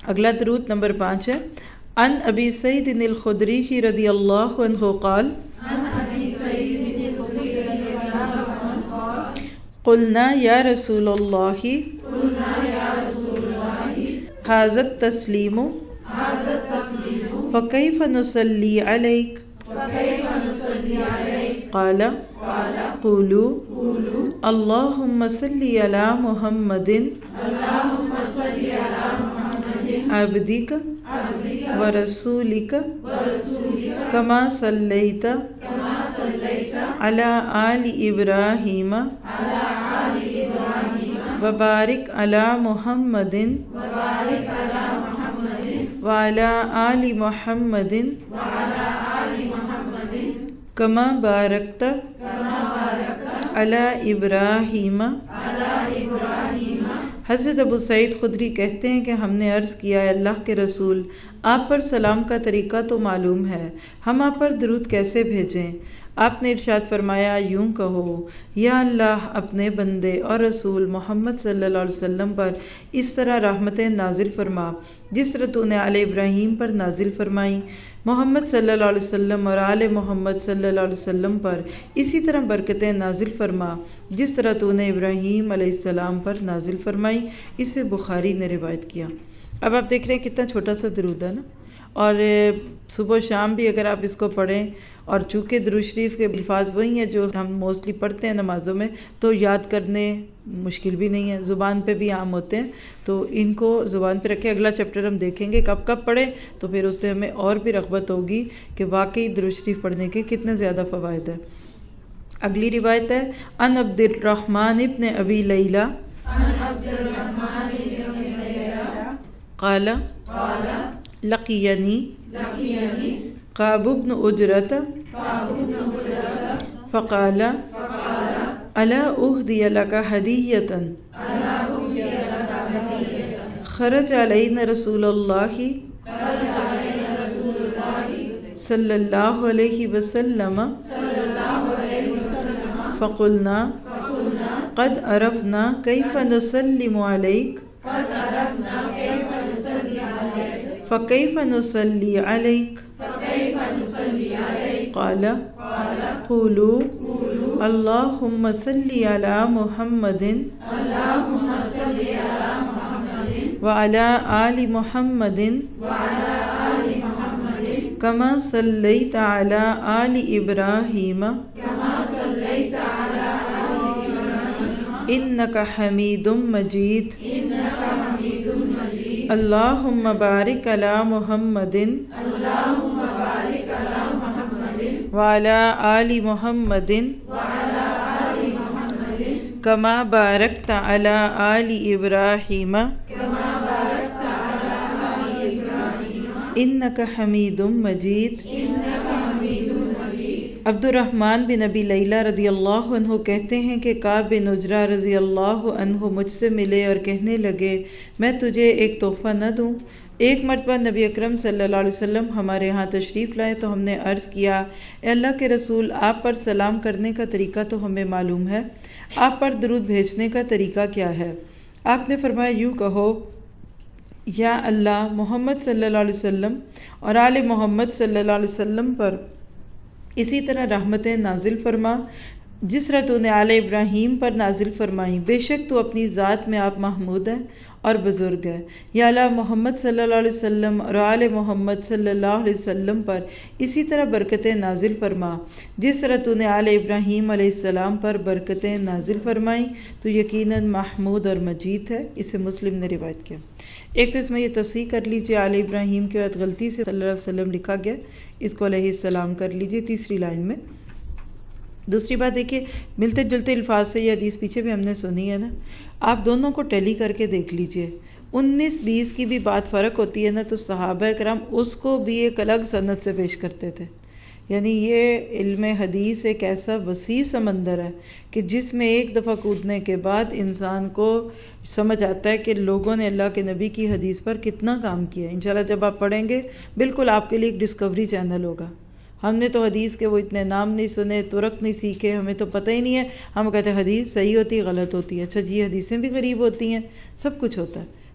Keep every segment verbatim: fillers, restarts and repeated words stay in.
اگلا درود نمبر پانچ ہے. ان ابی سعید الخدری رضی اللہ عنہ قال قلنا یا رسول اللہ ھذا التسلیم فکیف نصلی علیک قال قولوا اللہم صلی علی محمد عبدک ورسولک کما صلیت علی آل ابراہیم وبارک علی محمد وعلی آل محمد کما بارکت علی ابراہیم. حضرت ابو سعید خدری کہتے ہیں کہ ہم نے عرض کیا ہے اللہ کے رسول آپ پر سلام کا طریقہ تو معلوم ہے، ہم آپ پر درود کیسے بھیجیں؟ آپ نے ارشاد فرمایا یوں کہو یا اللہ اپنے بندے اور رسول محمد صلی اللہ علیہ وسلم پر اس طرح رحمتیں نازل فرما جس طرح تو نے آل ابراہیم پر نازل فرمائی، محمد صلی اللہ علیہ وسلم اور آل محمد صلی اللہ علیہ وسلم پر اسی طرح برکتیں نازل فرما جس طرح تو نے ابراہیم علیہ السلام پر نازل فرمائی. اسے بخاری نے روایت کیا. اب آپ دیکھ رہے ہیں کتنا چھوٹا سا درود ہے نا، اور صبح و شام بھی اگر آپ اس کو پڑھیں، اور چونکہ درود شریف کے الفاظ وہی ہیں جو ہم موسٹلی پڑھتے ہیں نمازوں میں، تو یاد کرنے مشکل بھی نہیں ہے، زبان پہ بھی عام ہوتے ہیں، تو ان کو زبان پہ رکھے. اگلا چیپٹر ہم دیکھیں گے کب کب پڑھیں، تو پھر اس سے ہمیں اور بھی رغبت ہوگی کہ واقعی درود شریف پڑھنے کے کتنے زیادہ فوائد ہیں. اگلی روایت ہے ان عبد الرحمن ابن ابی لیلہ قال لقینی قاب بن اجرت فقال الا اہدی لک ہدیۃ خرج علینا رسول اللہ صلی اللہ علیہ وسلم فقلنا قد عرفنا کیف نسلم علیک فکیف نصلی علیک قال قولوا اللہم صلی علی محمد وعلی آل محمد کما صلیت علی آل ابراہیم انک حمید مجید اللہم بارک علی محمد وعلی آل محمد کما بارکت علی آل ابراہیم انک حمید مجید. عبد الرحمن بن ابی لیلہ رضی اللہ عنہ کہتے ہیں کہ کعب بن عجرہ رضی اللہ عنہ مجھ سے ملے اور کہنے لگے میں تجھے ایک تحفہ نہ دوں؟ ایک مرتبہ نبی اکرم صلی اللہ علیہ وسلم ہمارے ہاں تشریف لائے تو ہم نے عرض کیا اے اللہ کے رسول آپ پر سلام کرنے کا طریقہ تو ہمیں معلوم ہے، آپ پر درود بھیجنے کا طریقہ کیا ہے؟ آپ نے فرمایا یوں کہو یا اللہ محمد صلی اللہ علیہ وسلم اور آل محمد صلی اللہ علیہ وسلم پر اسی طرح رحمتیں نازل فرما جس طرح تو نے آل ابراہیم پر نازل فرمائی، بے شک تو اپنی ذات میں آپ محمود ہیں اور بزرگ ہے. یا اللہ محمد صلی اللہ علیہ وسلم اور آل محمد صلی اللہ علیہ وسلم پر اسی طرح برکتیں نازل فرما جس طرح تو نے آل ابراہیم علیہ السلام پر برکتیں نازل فرمائیں، تو یقیناً محمود اور مجید ہے. اسے مسلم نے روایت کیا. ایک تو اس میں یہ تصحیح کر لیجئے آل ابراہیم کے بعد غلطی سے صلی اللہ علیہ وسلم لکھا گیا، اس کو علیہ السلام کر لیجئے تیسری لائن میں. دوسری بات دیکھیے ملتے جلتے الفاظ سے یہ حدیث پیچھے بھی ہم نے سنی ہے نا، آپ دونوں کو ٹیلی کر کے دیکھ لیجئے. انیس بیس کی بھی بات فرق ہوتی ہے نا، تو صحابہ کرام اس کو بھی ایک الگ سند سے پیش کرتے تھے. یعنی یہ علم حدیث ایک ایسا وسیع سمندر ہے کہ جس میں ایک دفعہ کودنے کے بعد انسان کو سمجھ آتا ہے کہ لوگوں نے اللہ کے نبی کی حدیث پر کتنا کام کیا. انشاءاللہ جب آپ پڑھیں گے بالکل آپ کے لیے ایک ڈسکوری چینل ہوگا. ہم نے تو حدیث کے وہ اتنے نام نہیں سنے، طرق نہیں سیکھے، ہمیں تو پتہ ہی نہیں ہے. ہم کہتے ہیں حدیث صحیح ہوتی ہے غلط ہوتی ہے، اچھا جی حدیثیں بھی غریب ہوتی ہیں، سب کچھ ہوتا ہے.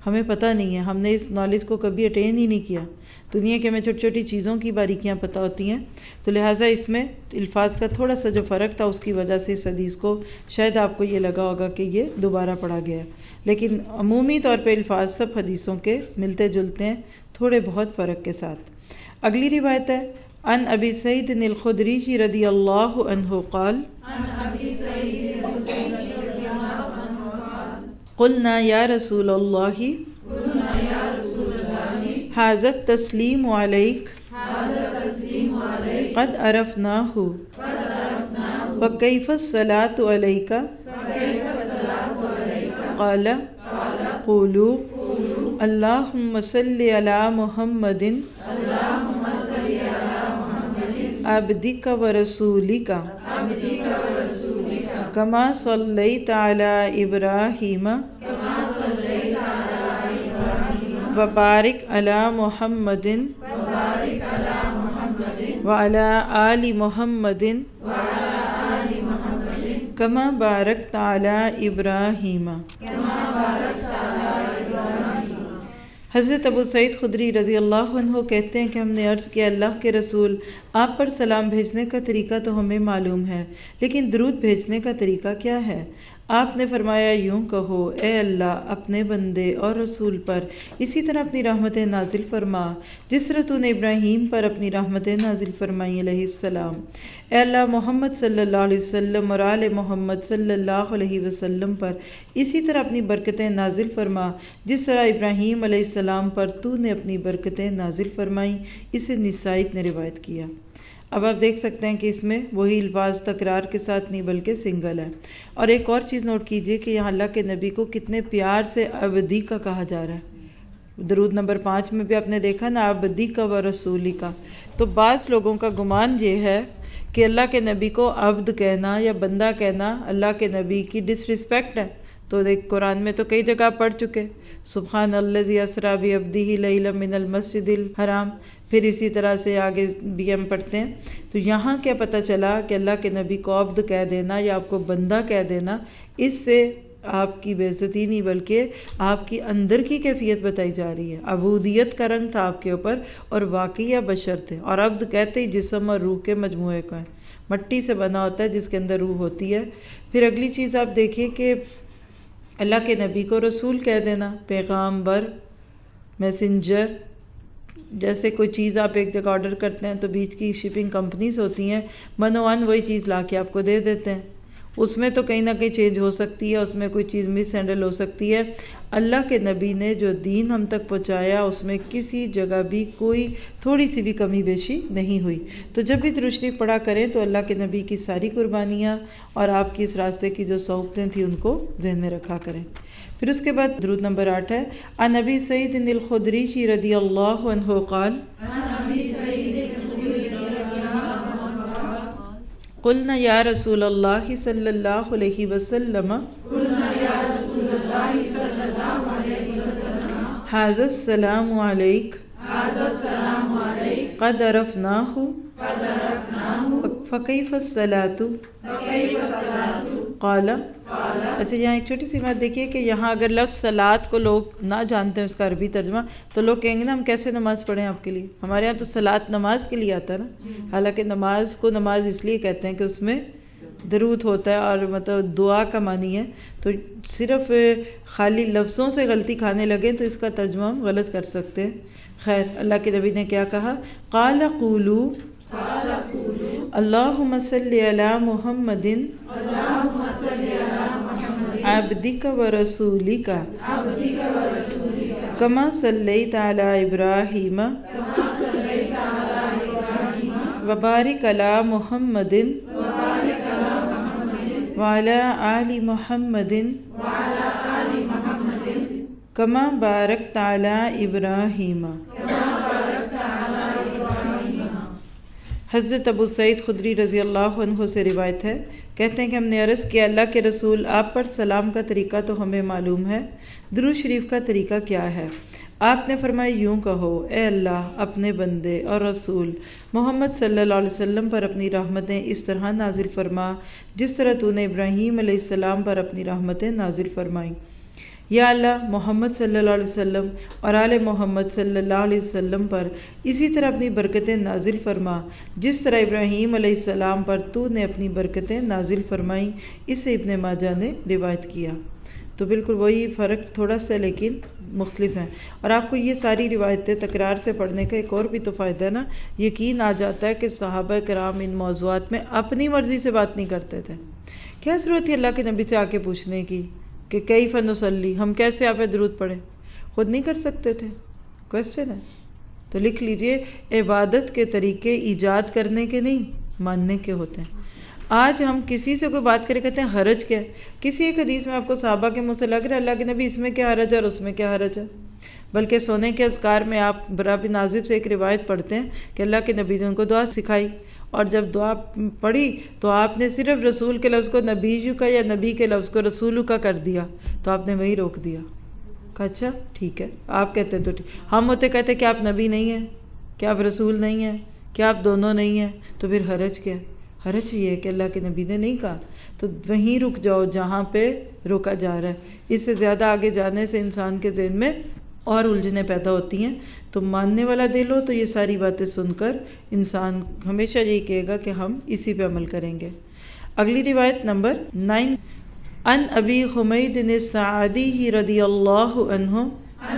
ہمیں پتہ نہیں ہے، ہم نے اس نالج کو کبھی اٹین ہی نہیں کیا. دنیا کے ہمیں چھوٹی چھوٹی چیزوں کی باریکیاں پتہ ہوتی ہیں، تو لہٰذا اس میں الفاظ کا تھوڑا سا جو فرق تھا اس کی وجہ سے اس حدیث کو شاید آپ کو یہ لگا ہوگا کہ یہ دوبارہ پڑھا گیا ہے، لیکن عمومی طور پہ الفاظ سب حدیثوں کے ملتے جلتے ہیں تھوڑے بہت فرق کے ساتھ. اگلی روایت ہے عن ابی سعید الخدری رضی اللہ عنہ قال قلنا یا رسول اللہ ھذا التسلیم علیک قد عرفناہ فکیف الصلاۃ علیک قال قولوا اللہم صلی علی محمد عبدک و رسولک کما صلیت علی ابراہیم وبارک علی محمد وعلی آل محمد کما بارکت علی ابراہیم. حضرت ابو سعید خدری رضی اللہ عنہ کہتے ہیں کہ ہم نے عرض کیا اللہ کے رسول آپ پر سلام بھیجنے کا طریقہ تو ہمیں معلوم ہے، لیکن درود بھیجنے کا طریقہ کیا ہے؟ آپ نے فرمایا یوں کہو اے اللہ اپنے بندے اور رسول پر اسی طرح اپنی رحمتیں نازل فرما جس طرح تو نے ابراہیم پر اپنی رحمتیں نازل فرمائی علیہ السلام. اے اللہ محمد صلی اللہ علیہ وسلم اور آل محمد صلی اللہ علیہ وسلم پر اسی طرح اپنی برکتیں نازل فرما جس طرح ابراہیم علیہ السلام پر تو نے اپنی برکتیں نازل فرمائی. اسے نسائیت نے روایت کیا. اب آپ دیکھ سکتے ہیں کہ اس میں وہی الفاظ تکرار کے ساتھ نہیں بلکہ سنگل ہے. اور ایک اور چیز نوٹ کیجئے کہ یہاں اللہ کے نبی کو کتنے پیار سے عبدی کا کہا جا رہا ہے. درود نمبر پانچ میں بھی آپ نے دیکھا نا عبدی کا و رسولی کا. تو بعض لوگوں کا گمان یہ ہے کہ اللہ کے نبی کو عبد کہنا یا بندہ کہنا اللہ کے نبی کی ڈس رسپیکٹ ہے. تو دیکھ قرآن میں تو کئی جگہ پڑھ چکے سبحان الذی اسریٰ بعبدہ لیلا من المسجد الحرام، پھر اسی طرح سے آگے بھی ہم پڑھتے ہیں. تو یہاں کیا پتہ چلا کہ اللہ کے نبی کو عبد کہہ دینا یا آپ کو بندہ کہہ دینا اس سے آپ کی بے عزتی نہیں بلکہ آپ کی اندر کی کیفیت بتائی جا رہی ہے. عبودیت کا رنگ تھا آپ کے اوپر اور واقعی آپ بشر تھے. اور عبد کہتے ہی جسم اور روح کے مجموعے کا ہے، مٹی سے بنا ہوتا ہے جس کے اندر روح ہوتی ہے. پھر اگلی چیز آپ دیکھیے کہ اللہ کے نبی کو رسول کہہ دینا، پیغامبر، میسنجر. جیسے کوئی چیز آپ ایک جگہ آرڈر کرتے ہیں تو بیچ کی شپنگ کمپنیز ہوتی ہیں منوان وہی چیز لا کے آپ کو دے دیتے ہیں. اس میں تو کہیں نہ کہیں چینج ہو سکتی ہے، اس میں کوئی چیز مس ہینڈل ہو سکتی ہے. اللہ کے نبی نے جو دین ہم تک پہنچایا اس میں کسی جگہ بھی کوئی تھوڑی سی بھی کمی بیشی نہیں ہوئی. تو جب بھی درود شریف پڑھا کریں تو اللہ کے نبی کی ساری قربانیاں اور آپ کی اس راستے کی جو صحبتیں تھیں ان کو ذہن میں رکھا کریں. پھر اس کے بعد درود نمبر آٹھ ہے عن ابی سعید الخدری رضی اللہ عنہ قال قلنا یا رسول اللہ صلی اللہ علیہ وسلم ھذا السلام علیک قد عرفناہ فکیف الصلاۃ قال. اچھا یہاں ایک چھوٹی سی بات دیکھیے کہ یہاں اگر لفظ صلاۃ کو لوگ نہ جانتے ہیں اس کا عربی ترجمہ تو لوگ کہیں گے نا ہم کیسے نماز پڑھیں آپ کے لیے. ہمارے یہاں تو صلاۃ نماز کے لیے آتا ہے نا، حالانکہ نماز کو نماز اس لیے کہتے ہیں کہ اس میں درود ہوتا ہے اور مطلب دعا کا معنی ہے. تو صرف خالی لفظوں سے غلطی کھانے لگیں تو اس کا ترجمہ ہم غلط کر سکتے ہیں. خیر اللہ کے نبی نے کیا کہا قال قولوا اللہم صلی علی محمد عبدک و رسولک کما صلیت علی ابراہیم وبارک علی محمد وعلی آل محمد کما بارکت علی ابراہیم. حضرت ابو سعید خدری رضی اللہ عنہ سے روایت ہے، کہتے ہیں کہ ہم نے عرض کیا اللہ کے رسول آپ پر سلام کا طریقہ تو ہمیں معلوم ہے، درود شریف کا طریقہ کیا ہے؟ آپ نے فرمایا یوں کہو اے اللہ اپنے بندے اور رسول محمد صلی اللہ علیہ وسلم پر اپنی رحمتیں اس طرح نازل فرما جس طرح تو نے ابراہیم علیہ السلام پر اپنی رحمتیں نازل فرمائیں. یا اللہ محمد صلی اللہ علیہ وسلم اور آل محمد صلی اللہ علیہ وسلم پر اسی طرح اپنی برکتیں نازل فرما جس طرح ابراہیم علیہ السلام پر تو نے اپنی برکتیں نازل فرمائیں. اسے ابن ماجہ نے روایت کیا. تو بالکل وہی فرق تھوڑا سا لیکن مختلف ہیں. اور آپ کو یہ ساری روایتیں تکرار سے پڑھنے کا ایک اور بھی تو فائدہ ہے نا, یقین آ جاتا ہے کہ صحابہ کرام ان موضوعات میں اپنی مرضی سے بات نہیں کرتے تھے. کیا ضرورت ہے اللہ کے نبی سے آ کے پوچھنے کی کہ کیف نصلی, ہم کیسے آپ پہ درود پڑھیں؟ خود نہیں کر سکتے تھے. کوشچن ہے تو لکھ لیجئے, عبادت کے طریقے ایجاد کرنے کے نہیں ماننے کے ہوتے ہیں. آج ہم کسی سے کوئی بات کرے کہتے ہیں حرج کیا ہے. کسی ایک حدیث میں آپ کو صحابہ کے منہ سے لگ رہا ہے اللہ کے نبی اس میں کیا حرج ہے اور اس میں کیا حرج ہے. بلکہ سونے کے اذکار میں آپ برا بن عازب سے ایک روایت پڑھتے ہیں کہ اللہ کے نبی نے ان کو دعا سکھائی, اور جب دعا پڑھی تو آپ نے صرف رسول کے لفظ کو نبی کا یا نبی کے لفظ کو رسول کا کر دیا, تو آپ نے وہی روک دیا. کہا اچھا ٹھیک ہے, آپ کہتے تو ٹھیک. ہم ہوتے کہتے کہ آپ نبی نہیں ہیں, کیا آپ رسول نہیں ہیں, کیا آپ دونوں نہیں ہیں, تو پھر حرج کیا؟ حرج یہ ہے کہ اللہ کے نبی نے نہیں کہا تو وہیں رک جاؤ جہاں پہ روکا جا رہا ہے. اس سے زیادہ آگے جانے سے انسان کے ذہن میں اور الجھنیں پیدا ہوتی ہیں. تو ماننے والا دل ہو تو یہ ساری باتیں سن کر انسان ہمیشہ یہی کہے گا کہ ہم اسی پہ عمل کریں گے. اگلی روایت نمبر نائن, ان ابی حمید الساعدی رضی اللہ عنہ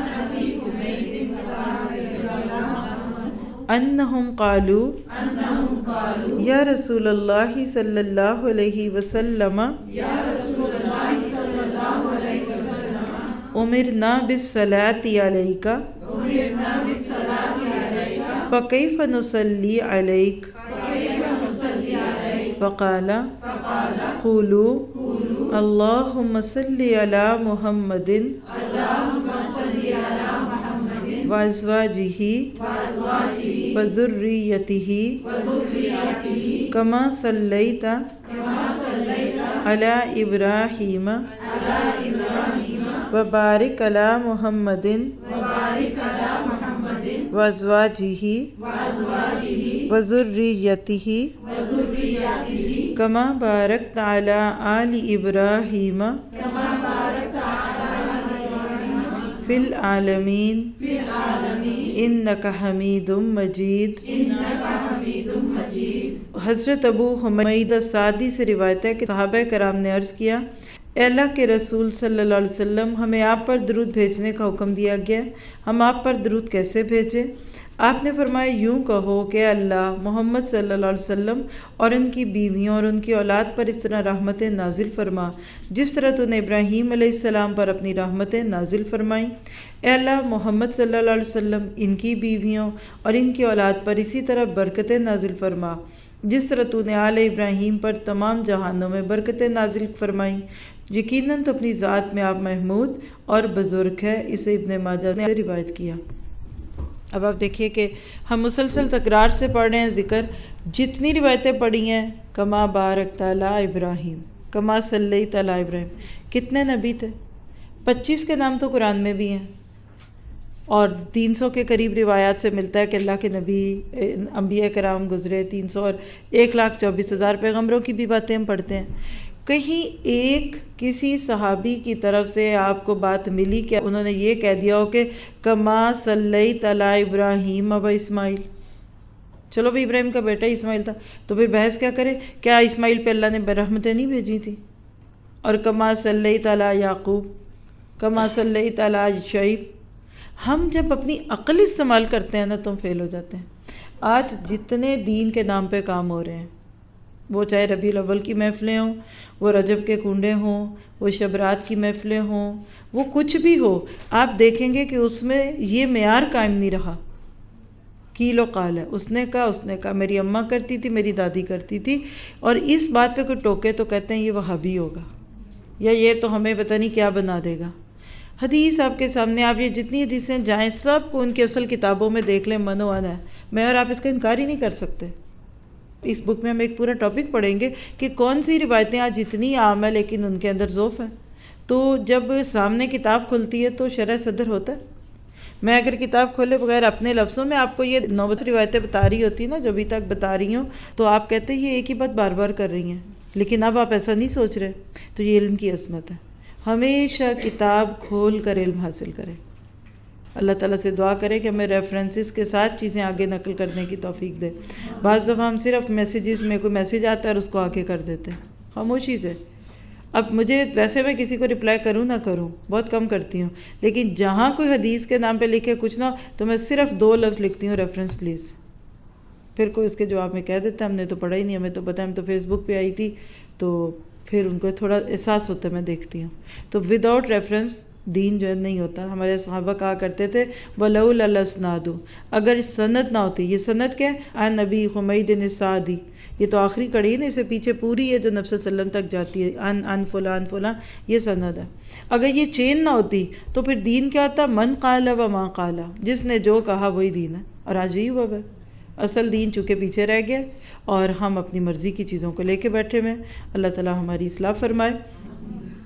انہم قالوا یا رسول اللہ صلی اللہ علیہ وسلم امرنا بالصلاۃ علیک فکیف نصلی علیک فقال قولوا اللہم صلی علی محمد وازواجہ وذریتہ کما صلیت علی ابراہیم وبارک علی محمد وازواجہ وذریتہ کما بارکت علی آل ابراہیم فی العالمین انک حمید مجید. حضرت ابو حمید الساعدی سے روایت ہے کہ صحابہ کرام نے عرض کیا, اے اللہ کے رسول صلی اللہ علیہ وسلم, ہمیں آپ پر درود بھیجنے کا حکم دیا گیا, ہم آپ پر درود کیسے بھیجیں؟ آپ نے فرمایا یوں کہو کہ اللہ محمد صلی اللہ علیہ وسلم اور ان کی بیویوں اور ان کی اولاد پر اس طرح رحمتیں نازل فرما جس طرح تو نے ابراہیم علیہ السلام پر اپنی رحمتیں نازل فرمائیں. اے اللہ محمد صلی اللہ علیہ وسلم ان کی بیویوں اور ان کی اولاد پر اسی طرح برکتیں نازل فرما جس طرح تو نے آل ابراہیم پر تمام جہانوں میں برکتیں نازل فرمائیں. یقیناً تو اپنی ذات میں آپ محمود اور بزرگ ہے. اسے ابن ماجہ نے روایت کیا. اب آپ دیکھیے کہ ہم مسلسل تکرار سے پڑھ رہے ہیں ذکر, جتنی روایتیں پڑھی ہیں کما بارک تعالی ابراہیم, کما صلی تعالی ابراہیم, کتنے نبی تھے؟ پچیس کے نام تو قرآن میں بھی ہیں, اور تین سو کے قریب روایات سے ملتا ہے کہ اللہ کے نبی انبیاء کرام گزرے, تین سو اور ایک لاکھ چوبیس ہزار پیغمبروں کی بھی باتیں ہم پڑھتے ہیں. کہیں ایک کسی صحابی کی طرف سے آپ کو بات ملی کہ انہوں نے یہ کہہ دیا ہو کہ کما صلیت علی ابراہیم و اسماعیل؟ چلو بھائی ابراہیم کا بیٹا اسماعیل تھا, تو پھر بحث کیا کرے, کیا اسماعیل پہ اللہ نے رحمتیں نہیں بھیجی تھی؟ اور کما صلیت علی یعقوب, کما صلیت علی شعیب. ہم جب اپنی عقل استعمال کرتے ہیں نا تو ہم فیل ہو جاتے ہیں. آج جتنے دین کے نام پہ کام ہو رہے ہیں, وہ چاہے ربیع الاول کی محفلیں ہوں, وہ رجب کے کنڈے ہوں, وہ شب رات کی محفلیں ہوں, وہ کچھ بھی ہو, آپ دیکھیں گے کہ اس میں یہ معیار قائم نہیں رہا. کیل و قال ہے, اس نے کہا اس نے کہا, میری اماں کرتی تھی, میری دادی کرتی تھی, اور اس بات پہ کوئی ٹوکے تو کہتے ہیں یہ وہابی ہوگا, یا یہ تو ہمیں پتہ نہیں کیا بنا دے گا. حدیث آپ کے سامنے, آپ یہ جتنی حدیثیں جائیں سب کو ان کی اصل کتابوں میں دیکھ لیں, من و عن ہے. میں اور آپ اس کا انکار ہی نہیں کر سکتے. اس بک میں ہم ایک پورا ٹاپک پڑھیں گے کہ کون سی روایتیں آج اتنی عام ہے لیکن ان کے اندر ضعف ہے. تو جب سامنے کتاب کھلتی ہے تو شرح صدر ہوتا ہے. میں اگر کتاب کھولے بغیر اپنے لفظوں میں آپ کو یہ نوبت روایتیں بتا رہی ہوتی نا جو ابھی تک بتا رہی ہوں, تو آپ کہتے ہیں یہ ایک ہی بات بار بار کر رہی ہیں, لیکن اب آپ ایسا نہیں سوچ رہے, تو یہ علم کی عظمت ہے. ہمیشہ کتاب کھول کر علم حاصل کریں. اللہ تعالیٰ سے دعا کریں کہ ہمیں ریفرنسز کے ساتھ چیزیں آگے نقل کرنے کی توفیق دے. بعض دفعہ ہم صرف میسیجز میں کوئی میسیج آتا ہے اور اس کو آگے کر دیتے ہیں, خاموشی سے. اب مجھے ویسے میں کسی کو رپلائی کروں نہ کروں, بہت کم کرتی ہوں, لیکن جہاں کوئی حدیث کے نام پہ لکھے کچھ نہ ہو تو میں صرف دو لفظ لکھتی ہوں, ریفرنس پلیز. پھر کوئی اس کے جواب میں کہہ دیتا ہے ہم نے تو پڑھا ہی نہیں, ہمیں تو پتہ, ہم تو فیس بک پہ آئی تھی, تو پھر ان کو تھوڑا احساس ہوتا ہے, میں دیکھتی ہوں. تو ود آؤٹ ریفرنس دین جو ہے نہیں ہوتا. ہمارے صحابہ کہا کرتے تھے وَلَوْلَا الْإِسْنَادُ, اگر سند نہ ہوتی. یہ سند کیا ہے؟ عن نبی حمید السعدی, یہ تو آخری کڑی ہے نا, اسے پیچھے پوری ہے جو نبی صلی اللہ علیہ وسلم تک جاتی ہے, ان ان فلان فلان, یہ سند ہے. اگر یہ چین نہ ہوتی تو پھر دین کیا ہوتا؟ من قال و ما قال, جس نے جو کہا وہی دین ہے. اور آج یہی ہوا ہے, اصل دین چونکہ پیچھے رہ گیا اور ہم اپنی مرضی کی چیزوں کو لے کے بیٹھے ہوئے. اللہ تعالی ہماری اصلاح فرمائے.